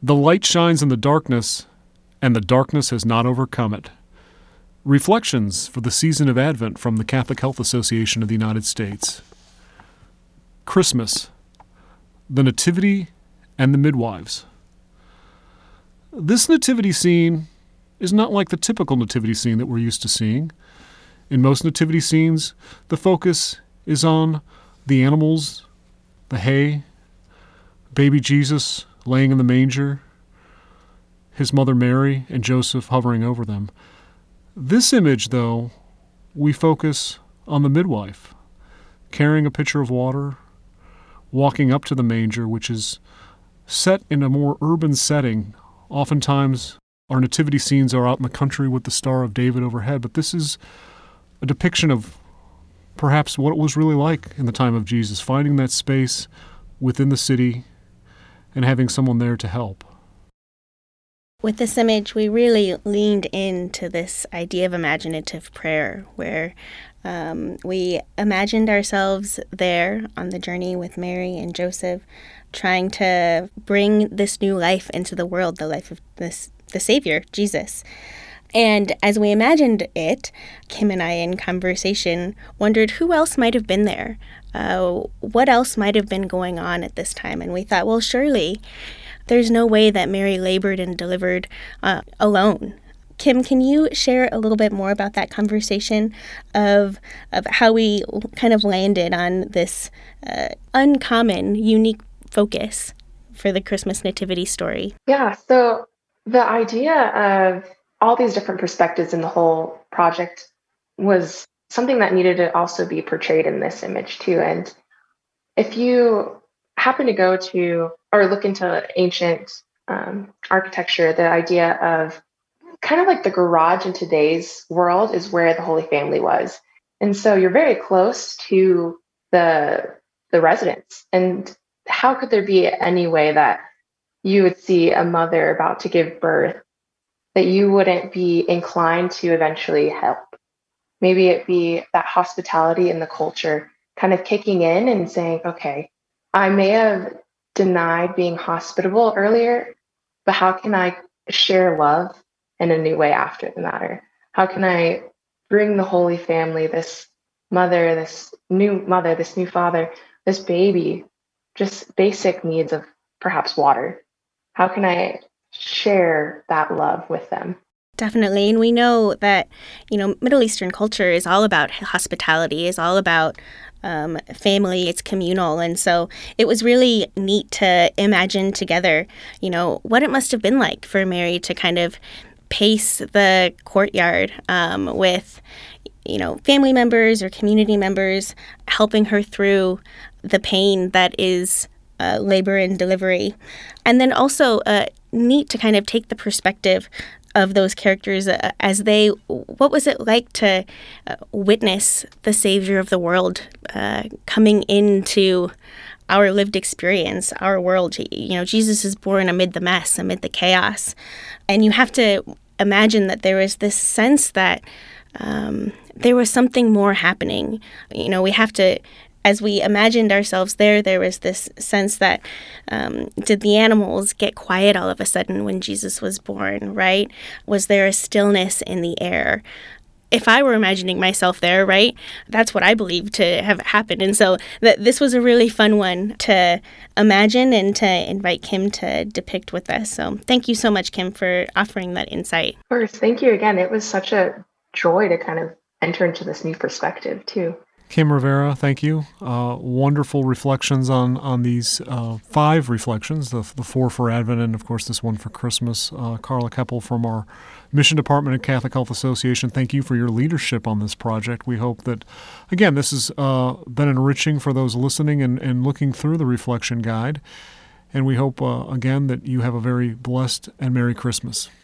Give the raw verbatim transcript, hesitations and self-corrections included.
The light shines in the darkness, and the darkness has not overcome it. Reflections for the season of Advent from the Catholic Health Association of the United States. Christmas, the Nativity and the Midwives. This nativity scene is not like the typical nativity scene that we're used to seeing. In most nativity scenes, the focus is on the animals, the hay, baby Jesus laying in the manger, his mother Mary and Joseph hovering over them. This image, though, we focus on the midwife, carrying a pitcher of water, walking up to the manger, which is set in a more urban setting. Oftentimes, our nativity scenes are out in the country with the Star of David overhead, but this is a depiction of perhaps what it was really like in the time of Jesus, finding that space within the city and having someone there to help. With this image, we really leaned into this idea of imaginative prayer, where um, we imagined ourselves there on the journey with Mary and Joseph, trying to bring this new life into the world, the life of this, the Savior, Jesus. And as we imagined it, Kim and I in conversation wondered who else might have been there, uh, what else might have been going on at this time. And we thought, well, surely there's no way that Mary labored and delivered uh, alone. Kim, can you share a little bit more about that conversation of of how we kind of landed on this uh, uncommon, unique focus for the Christmas Nativity story? Yeah, so the idea of all these different perspectives in the whole project was something that needed to also be portrayed in this image too. And if you happen to go to or look into ancient um, architecture, the idea of kind of like the garage in today's world is where the Holy Family was. And so you're very close to the the residents. And how could there be any way that you would see a mother about to give birth that you wouldn't be inclined to eventually help? Maybe it be that hospitality in the culture kind of kicking in and saying, okay, I may have denied being hospitable earlier, but how can I share love in a new way after the matter? How can I bring the Holy Family, this mother, this new mother, this new father, this baby, just basic needs of perhaps water? How can I share that love with them? Definitely. And we know that, you know, Middle Eastern culture is all about hospitality, is all about um, family, it's communal. And so it was really neat to imagine together, you know, what it must have been like for Mary to kind of pace the courtyard um, with, you know, family members or community members helping her through the pain that is uh, labor and delivery. And then also uh, neat to kind of take the perspective of those characters uh, as they, what was it like to uh, witness the Savior of the world uh, coming into our lived experience, our world? You know, Jesus is born amid the mess, amid the chaos. And you have to imagine that there is this sense that um, there was something more happening. You know, we have to, as we imagined ourselves there, there was this sense that um, did the animals get quiet all of a sudden when Jesus was born, right? Was there a stillness in the air? If I were imagining myself there, right, that's what I believe to have happened. And so th- this was a really fun one to imagine and to invite Kim to depict with us. So thank you so much, Kim, for offering that insight. Of course. Thank you again. It was such a joy to kind of enter into this new perspective, too. Kim Rivera, thank you. Uh, wonderful reflections on on these uh, five reflections, the, the four for Advent and, of course, this one for Christmas. Uh, Carla Keppel from our Mission Department at Catholic Health Association, thank you for your leadership on this project. We hope that, again, this has uh, been enriching for those listening and, and looking through the reflection guide. And we hope, uh, again, that you have a very blessed and Merry Christmas.